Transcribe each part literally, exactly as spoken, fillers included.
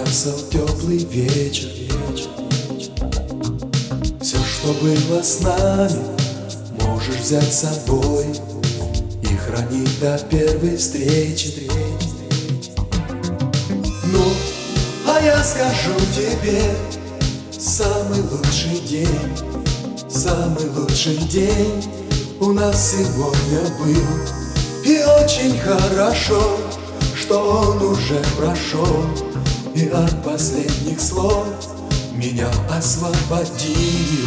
поднялся теплый вечер. Все, что было с нами, можешь взять с собой и хранить до первой встречи. Ну, а я скажу тебе, самый лучший день, самый лучший день у нас сегодня был. И очень хорошо, что он уже прошел, и от последних слов меня освободил.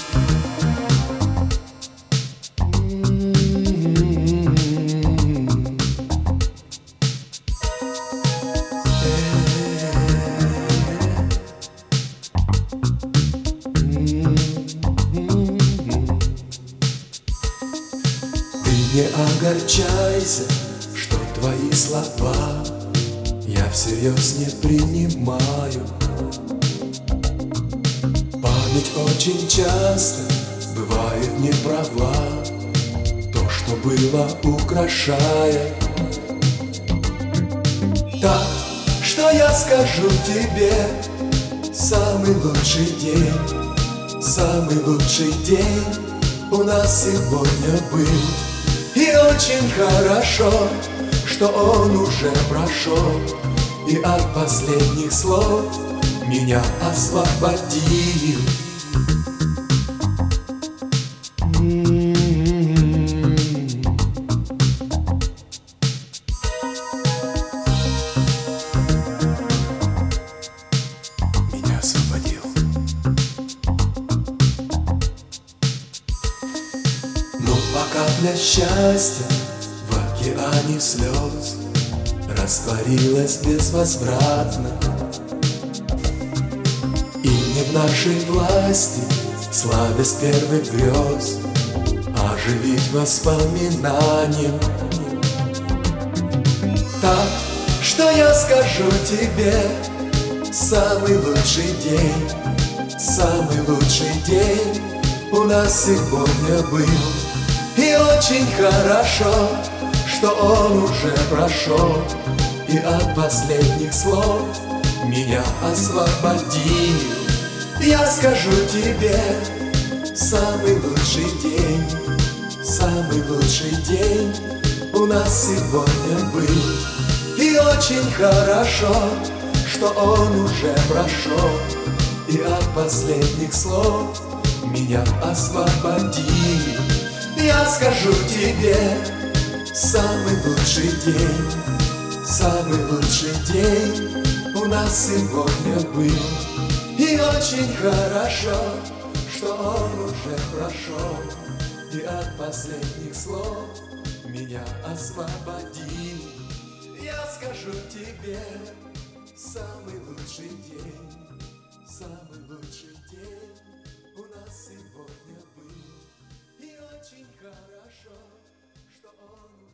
Не огорчайся, что твои слова я всерьез не принимаю. Память очень часто бывает неправа, то, что было, украшая. Так, что я скажу тебе, самый лучший день, самый лучший день у нас сегодня был. И очень хорошо, что он уже прошел, и от последних слов меня освободил. Меня освободил. Ну, а капля счастья в океане слез растворилась безвозвратно, и не в нашей власти сладость первых грез оживить воспоминанием. Так, что я скажу тебе, самый лучший день, самый лучший день у нас сегодня был. И очень хорошо, что он уже прошел, и от последних слов меня освободил. Я скажу тебе, самый лучший день, самый лучший день у нас сегодня был. И очень хорошо, что он уже прошел, и от последних слов меня освободил. Я скажу тебе, самый лучший день, самый лучший день у нас сегодня был. И очень хорошо, что он уже прошел, и от последних слов меня освободил. Я скажу тебе, самый лучший день, самый лучший день у нас сегодня был. И очень хорошо, что он